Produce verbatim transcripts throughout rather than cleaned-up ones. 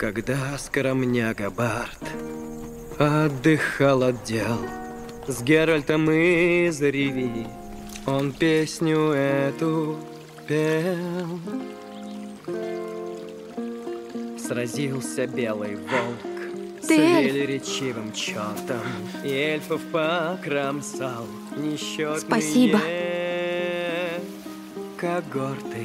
когда скромняга Барт отдыхал от дел с Геральтом из Ривии, он песню эту пел. Сразился белый волк с велеречивым чертом, и эльфов покромсал несчетные Спасибо. когорты.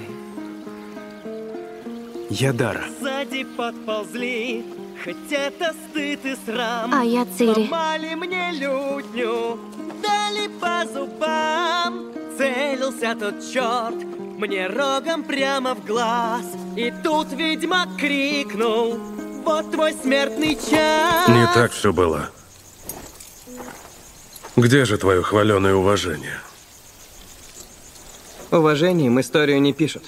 Ядара. Сзади подползли, хоть это стыд и срам. А я Цири. Сломали мне лютню, дали по зубам. Целился тот черт мне рогом прямо в глаз. И тут ведьмак крикнул: вот твой смертный час. Не так все было. Где же твое хваленое уважение? Уважением историю не пишут.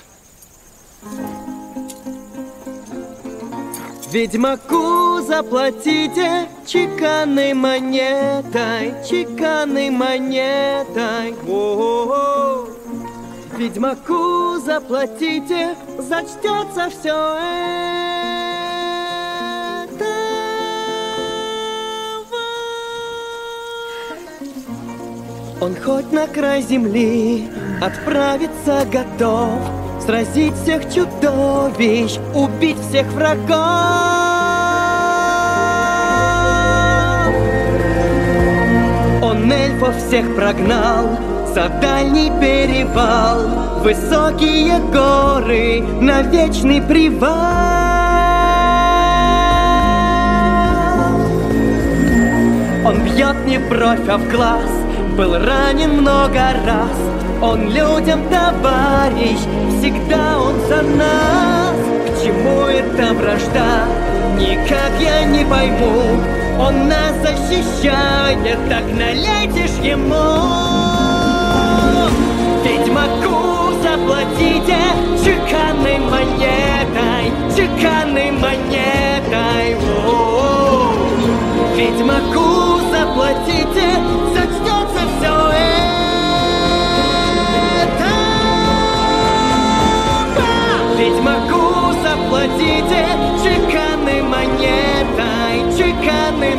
Ведьмаку заплатите чеканной монетой, чеканной монетой. О-о-о. Ведьмаку заплатите, зачтется все это. Он хоть на край земли отправиться готов, сразить всех чудовищ, убить всех врагов. Он эльфов всех прогнал за дальний перевал, высокие горы на вечный привал. Он бьет не в бровь, а в глаз, был ранен много раз. Он людям товарищ, всегда он за нас. К чему эта вражда, никак я не пойму. Он нас защищает, так налейте ж ему. Ведьмаку заплатите чеканной монетой, чеканной монетой. О-о-о. Ведьмаку заплатите, зачтется все это. Ведьмаку заплатите чеканной монетой, чеканной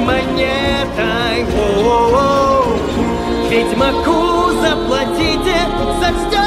монетой. О-о-о. Ведьмаку заплатите, зачтется.